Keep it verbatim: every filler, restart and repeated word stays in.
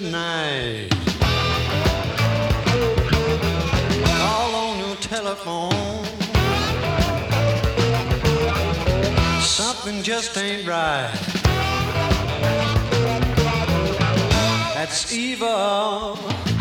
night. Call on your telephone. Something just ain't right. That's evil.